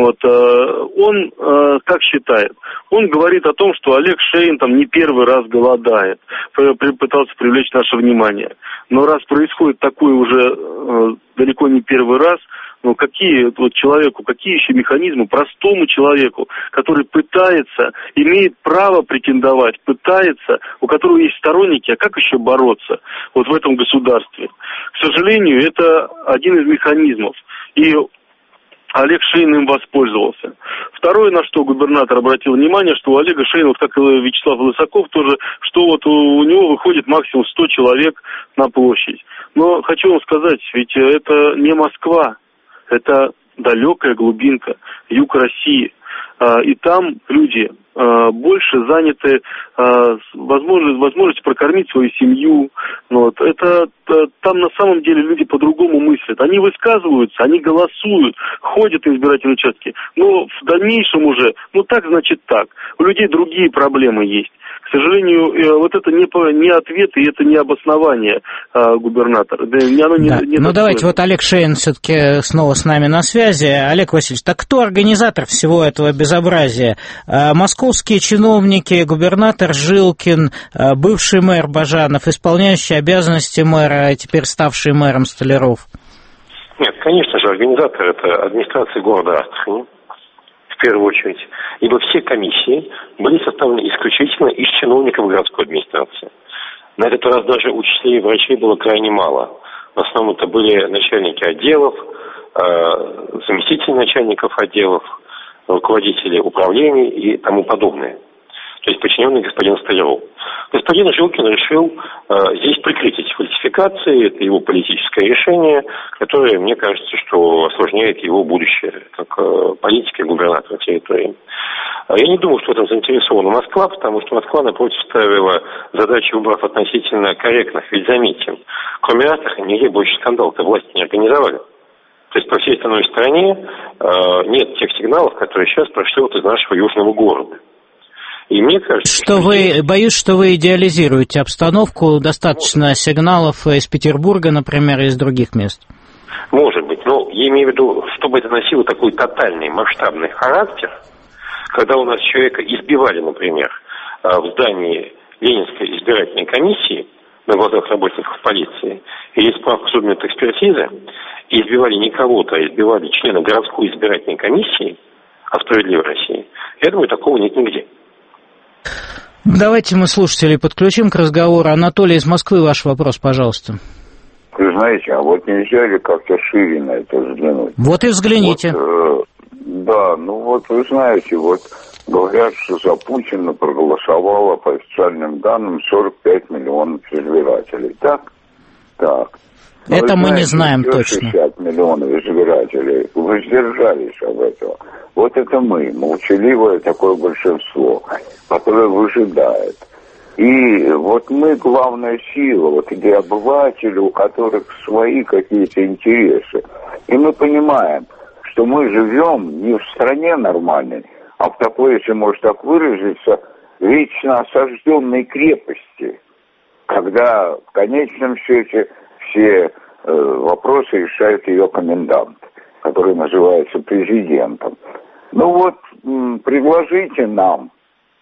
Speaker 6: Он как считает? Он говорит о том, что Олег Шейн там не первый раз голодает, пытался привлечь наше внимание. Но раз происходит такое уже далеко не первый раз, какие еще механизмы простому человеку, который пытается, имеет право претендовать, пытается, у которого есть сторонники, а как еще бороться вот в этом государстве? К сожалению, это один из механизмов. И Олег Шейн им воспользовался. Второе, на что губернатор обратил внимание, что у Олега Шейна, вот как и Вячеслав Лысаков тоже, что вот у него выходит максимум 100 человек на площадь. Но хочу вам сказать, ведь это не Москва, это далекая глубинка, юг России. И там люди больше заняты возможностью прокормить свою семью. Там на самом деле люди по-другому мыслят. Они высказываются, они голосуют, ходят на избирательные участки. Но в дальнейшем уже, так значит так. У людей другие проблемы есть. К сожалению, вот это не ответ и это не обоснование губернатора.
Speaker 1: Давайте, вот Олег Шейн все-таки снова с нами на связи. Олег Васильевич, так кто организатор всего этого безобразия? Московские чиновники, губернатор Жилкин, бывший мэр Баженов, исполняющий обязанности мэра, а теперь ставший мэром Столяров?
Speaker 3: Нет, конечно же, организатор – это администрация города Астрахани. В первую очередь, ибо все комиссии были составлены исключительно из чиновников городской администрации. На этот раз даже учителей и врачей было крайне мало. В основном это были начальники отделов, заместители начальников отделов, руководители управлений и тому подобное. То есть подчиненный господину Столярову. Господин Жилкин решил здесь прикрыть эти фальсификации. Это его политическое решение, которое, мне кажется, что осложняет его будущее как политика и губернатора территории. Я не думаю, что в этом заинтересована Москва, потому что Москва, напротив, ставила задачу выборов относительно корректных. Ведь заметьте, кроме Астрахани, нигде больше скандалов-то власти не организовали. То есть по всей остальной стране нет тех сигналов, которые сейчас прошли вот из нашего южного города. И мне кажется,
Speaker 1: боюсь, что вы идеализируете обстановку. Достаточно сигналов из Петербурга, например, и из других мест.
Speaker 3: Может быть, но я имею в виду, чтобы это носило такой тотальный масштабный характер, когда у нас человека избивали, например, в здании Ленинской избирательной комиссии на глазах работников полиции, или справка судмедэкспертизы, и избивали не кого-то, а избивали члена городской избирательной комиссии о «Справедливой России», я думаю, такого нет нигде.
Speaker 1: Давайте мы слушателей подключим к разговору. Анатолий из Москвы, ваш вопрос, пожалуйста.
Speaker 7: Вы знаете, а вот нельзя ли как-то шире на это взглянуть?
Speaker 1: Вот и взгляните.
Speaker 7: Да, вы знаете, говорят, что за Путина проголосовало по официальным данным 45 миллионов избирателей. Так? Так.
Speaker 1: Это мы не знаем точно.
Speaker 7: 60 миллионов избирателей воздержались об этом. Вот это мы, молчаливое такое большинство, которое выжидает. И мы главная сила, где обыватели, у которых свои какие-то интересы. И мы понимаем, что мы живем не в стране нормальной, а в такой, если можно так выразиться, вечно осажденной крепости, когда в конечном счете все вопросы решает ее комендант, который называется президентом. Предложите нам,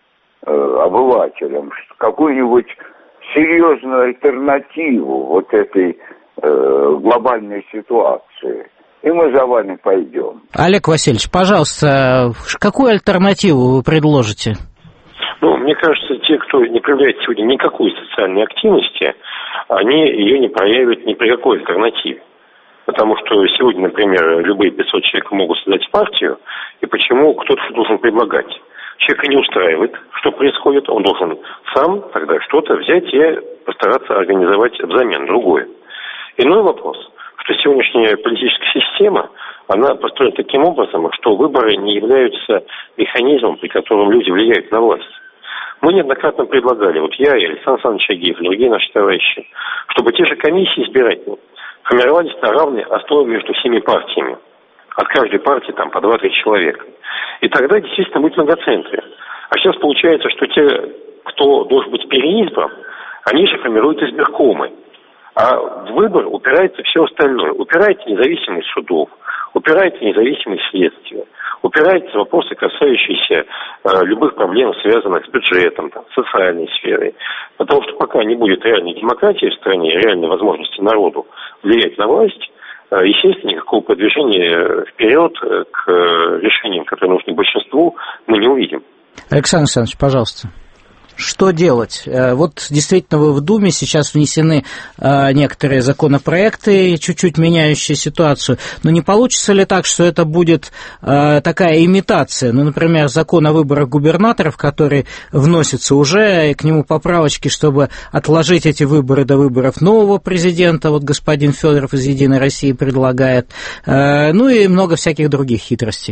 Speaker 7: обывателям, какую-нибудь серьезную альтернативу этой глобальной ситуации, и мы за вами пойдем.
Speaker 1: Олег Васильевич, пожалуйста, какую альтернативу вы предложите?
Speaker 3: Мне кажется, те, кто не проявляет сегодня никакой социальной активности, они ее не проявят ни при какой альтернативе. Потому что сегодня, например, любые 500 человек могут создать партию, и почему кто-то должен предлагать? Человека не устраивает, что происходит, он должен сам тогда что-то взять и постараться организовать взамен другое. Иной вопрос, что сегодняшняя политическая система, она построена таким образом, что выборы не являются механизмом, при котором люди влияют на власть. Мы неоднократно предлагали, я и Александр Александрович Агеев, и другие наши товарищи, чтобы те же комиссии избирательные формировались на равной основе между всеми партиями. От каждой партии по 2-3 человека. И тогда действительно будет многоцентрие. А сейчас получается, что те, кто должен быть переизбран, они же формируют избиркомы. А в выбор упирается все остальное. Упирается независимость судов, упирается независимость следствия, упирается вопросы, касающиеся любых проблем, связанных с бюджетом, социальной сферой. Потому что пока не будет реальной демократии в стране, реальной возможности народу влиять на власть, естественно, никакого продвижения вперед к решениям, которые нужны большинству, мы не увидим.
Speaker 1: Александр Александрович, пожалуйста. Что делать? Действительно, в Думе сейчас внесены некоторые законопроекты, чуть-чуть меняющие ситуацию. Но не получится ли так, что это будет такая имитация? Например, закон о выборах губернаторов, который вносится уже, и к нему поправочки, чтобы отложить эти выборы до выборов нового президента. Господин Федоров из «Единой России» предлагает. И много всяких других хитростей.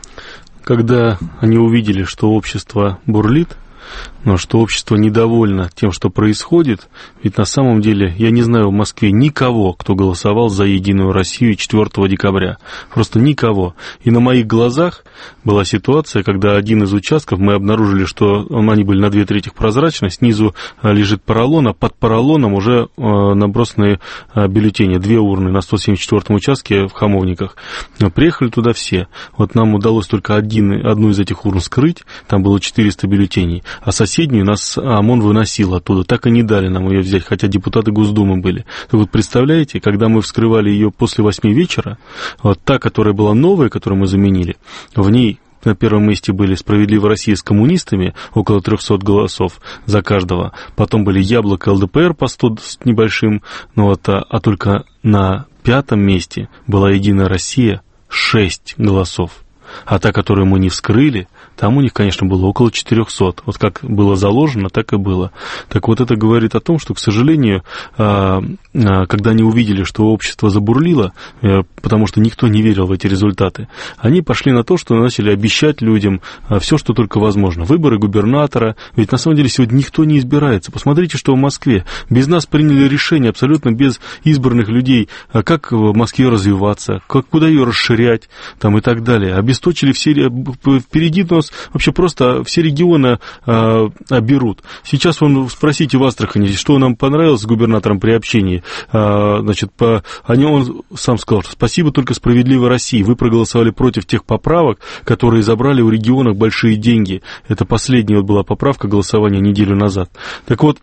Speaker 8: Когда они увидели, что общество бурлит, но что общество недовольно тем, что происходит, ведь на самом деле я не знаю в Москве никого, кто голосовал за «Единую Россию» 4 декабря. Просто никого. И на моих глазах была ситуация, когда один из участков, мы обнаружили, что они были на 2/3 прозрачны, снизу лежит поролон, а под поролоном уже набросаны бюллетени, 2 урны на 174-м участке в Хамовниках. Приехали туда все. Нам удалось только одну из этих урн скрыть, там было 400 бюллетеней, а соседнюю нас ОМОН выносил оттуда, так и не дали нам ее взять, хотя депутаты Госдумы были. Так представляете, когда мы вскрывали ее после 8 вечера, та, которая была новая, которую мы заменили, в ней на первом месте были «Справедливая Россия» с коммунистами, около 300 голосов за каждого. Потом были «Яблоко», ЛДПР по 100 с небольшим, а только на 5-м месте была «Единая Россия», 6 голосов. А та, которую мы не вскрыли, там у них, конечно, было около 400. Вот как было заложено, так и было. Так вот, это говорит о том, что, к сожалению, когда они увидели, что общество забурлило, потому что никто не верил в эти результаты, они пошли на то, что начали обещать людям все, что только возможно. Выборы губернатора, ведь на самом деле сегодня никто не избирается. Посмотрите, что в Москве. Без нас приняли решение, абсолютно без избранных людей, как в Москве развиваться, куда ее расширять там, и так далее. Обесточили все, впереди нас вообще просто все регионы берут. Сейчас вон спросите в Астрахани, что нам понравилось с губернатором при общении. Значит, он сам сказал, что спасибо только «Справедливой России». Вы проголосовали против тех поправок, которые забрали у регионов большие деньги. Это последняя была поправка голосования неделю назад. Так вот,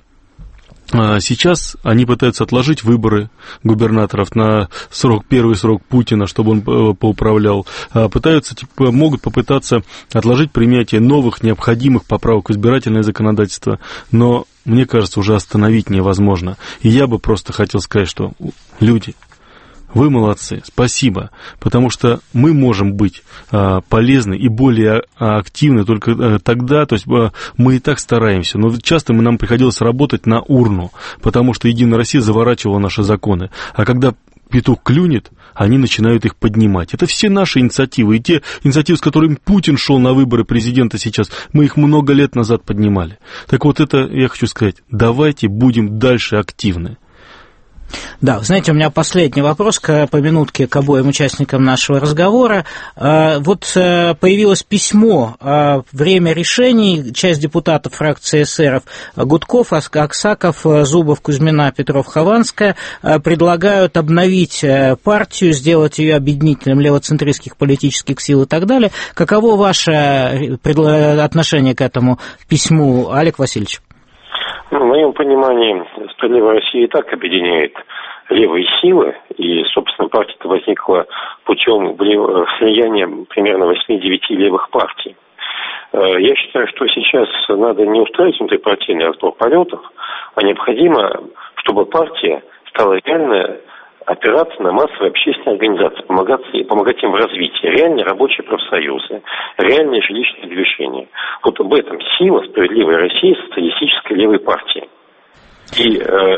Speaker 8: сейчас они пытаются отложить выборы губернаторов на первый срок Путина, чтобы он поуправлял. Могут попытаться отложить принятие новых необходимых поправок в избирательное законодательство, но, мне кажется, уже остановить невозможно. И я бы просто хотел сказать, что люди, вы молодцы, спасибо, потому что мы можем быть полезны и более активны только тогда, то есть мы и так стараемся, но часто нам приходилось работать на урну, потому что «Единая Россия» заворачивала наши законы, а когда петух клюнет, они начинают их поднимать. Это все наши инициативы, и те инициативы, с которыми Путин шел на выборы президента сейчас, мы их много лет назад поднимали. Так вот, это я хочу сказать, давайте будем дальше активны.
Speaker 1: Да, знаете, у меня последний вопрос по минутке к обоим участникам нашего разговора. Вот появилось письмо «Время решений». Часть депутатов фракции эсеров Гудков, Аксаков, Зубов, Кузьмина, Петров, Хованская предлагают обновить партию, сделать ее объединителем левоцентристских политических сил и так далее. Каково ваше отношение к этому письму, Олег Васильевич?
Speaker 3: В моем понимании, «Справедливая Россия» и так объединяет левые силы, и, собственно, партия-то возникла путем слияния примерно 8-9 левых партий. Я считаю, что сейчас надо не устраивать внутрипартийный разбор полетов, а необходимо, чтобы партия стала реально опираться на массовые общественные организации, помогать им в развитии, реальные рабочие профсоюзы, реальные жилищные движения. Вот об этом сила «Справедливой России» социалистической левой партии. И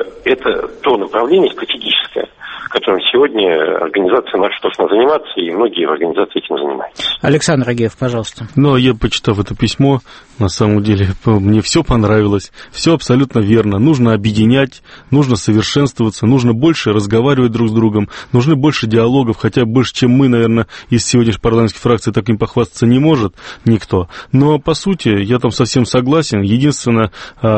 Speaker 3: это то направление стратегическое, которым сегодня организация наша должна заниматься, и многие организации этим занимаются.
Speaker 1: Александр Агеев, пожалуйста.
Speaker 8: Ну, я, почитав это письмо, на самом деле, мне все понравилось, все абсолютно верно. Нужно объединять, нужно совершенствоваться, нужно больше разговаривать друг с другом, нужны больше диалогов, хотя больше, чем мы, наверное, из сегодняшней парламентской фракции таким похвастаться не может никто. Но, по сути, я там совсем согласен. Единственное,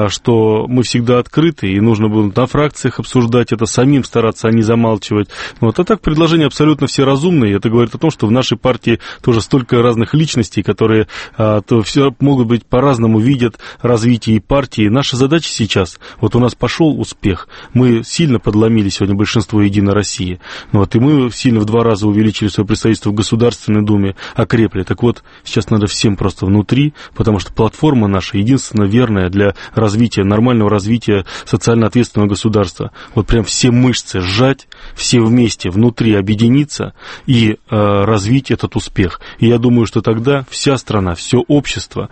Speaker 8: что мы всегда открыты, и нужно было на фракциях обсуждать это, самим стараться, а не замалчивать. Вот. А так, предложения абсолютно все разумные. Это говорит о том, что в нашей партии тоже столько разных личностей, которые все могут быть по-разному видят развитие и партии. Наша задача сейчас, вот у нас пошел успех, мы сильно подломили сегодня большинство «Единой России», вот, и мы сильно в 2 раза увеличили свое представительство в Государственной Думе, окрепли. Так вот, сейчас надо всем просто внутри, потому что платформа наша единственно верная для развития, нормального развития социально ответственного государства. Вот прям все мышцы сжать, все вместе внутри объединиться и развить этот успех. И я думаю, что тогда вся страна, все общество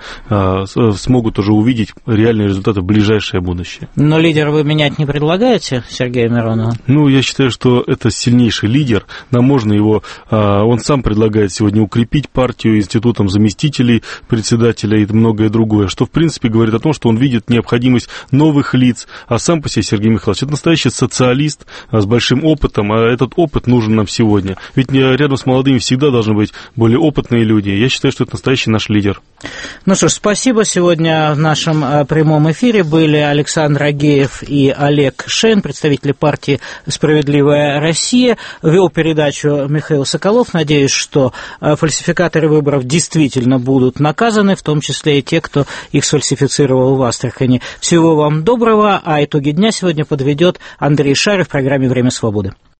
Speaker 8: смогут уже увидеть реальные результаты в ближайшее будущее.
Speaker 1: Но лидера вы менять не предлагаете, Сергея Миронова?
Speaker 8: Ну, я считаю, что это сильнейший лидер. Нам можно его... Он сам предлагает сегодня укрепить партию институтом заместителей председателя и многое другое, что, в принципе, говорит о том, что он видит необходимость новых лиц. А сам по себе Сергей Михайлович — это настоящий социалист с большим опытом, а этот опыт нужен нам сегодня. Ведь рядом с молодыми всегда должны быть более опытные люди. Я считаю, что это настоящий наш лидер.
Speaker 1: Ну что ж, спасибо. Сегодня в нашем прямом эфире были Александр Агеев и Олег Шейн, представители партии «Справедливая Россия». Вел передачу Михаил Соколов. Надеюсь, что фальсификаторы выборов действительно будут наказаны, в том числе и те, кто их сфальсифицировал в Астрахани. Всего вам доброго, а итоги дня сегодня подведет Андрей Шарев в программе «Время свободы».